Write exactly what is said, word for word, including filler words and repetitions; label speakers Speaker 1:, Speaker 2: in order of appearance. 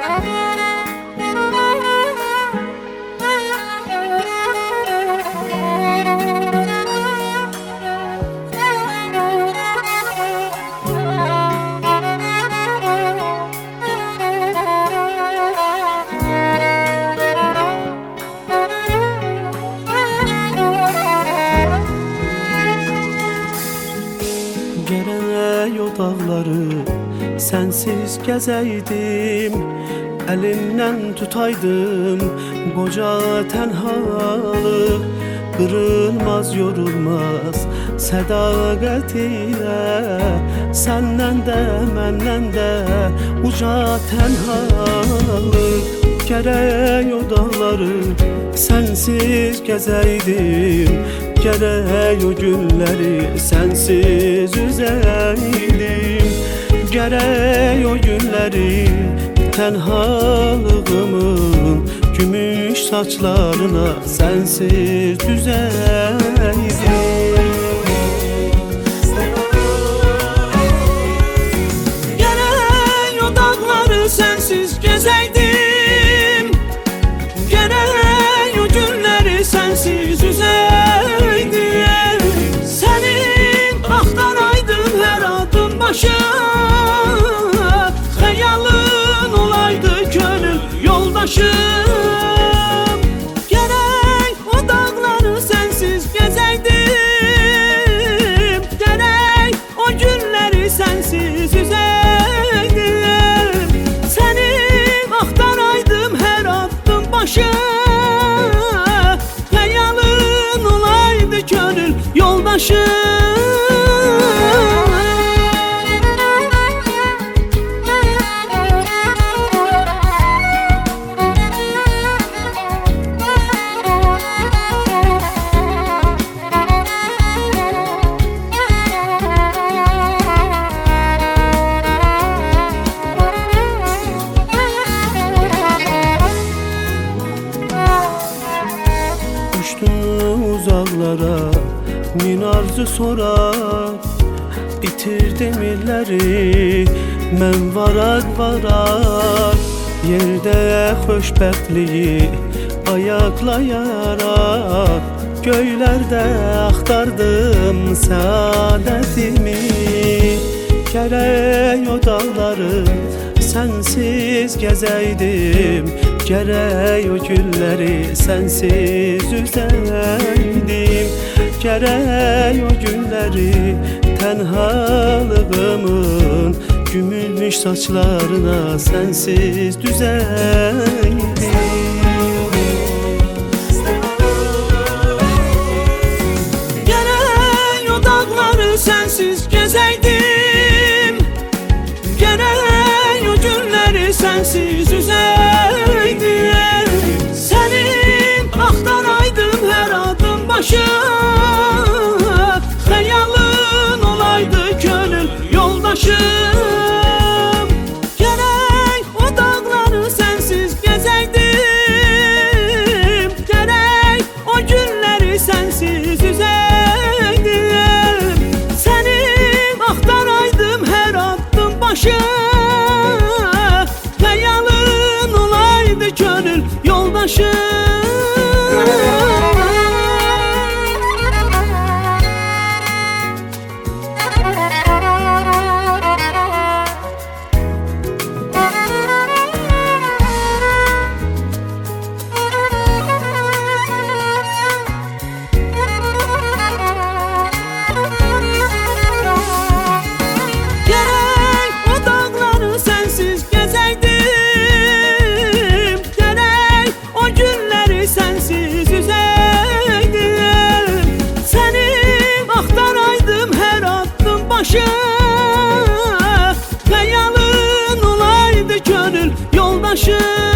Speaker 1: Gerek o dağları sensiz gezeydim, elimden tutaydım koca tenhalık. Kırılmaz yorulmaz sadakat ile, senden de menden de uca tenhalık. Gerek o dağları sensiz gezeydim, gerek o günleri sensiz üzeydim. Gerek o günleri tenhalığımın gümüş saçlarına sensiz düzeydim. Gerek o dağları sensiz gezeydim, gerek o günleri sensiz üzeydim. Senin aktaraydım her adım başı, hayalın olaydı gönül yoldaşım. Gerek o dağları sensiz gezeydim, gerek o günleri sensiz üzeydim. Senin aktaraydım her adım başı, hayalın olaydı gönül yoldaşım. Uçtum uzaklara min arzu sorar, itirdim illeri men varak varak. Yerde xoşbəxtliyi ayaklayarak, göylerde aktardım saadetimi. Gerek o dağları sensiz gezeydim, gerek o günleri sensiz üzeydim. Gerek o günleri tenhalığımın gümüş saçlarına sensiz düzeydim. Gerek o dağları sensiz gezeydim, gerek o günleri sensiz üzeydim. Senin aktaraydım her adım başı, hayalın olaydı gönül yoldaşım. Gerek o dağları sensiz gezeydim, gerek o günleri sensiz üzeydim. Senin aktaraydım her adım başı, hayalın olaydı gönül yoldaşım. Hayalın olaydı gönül yoldaşım.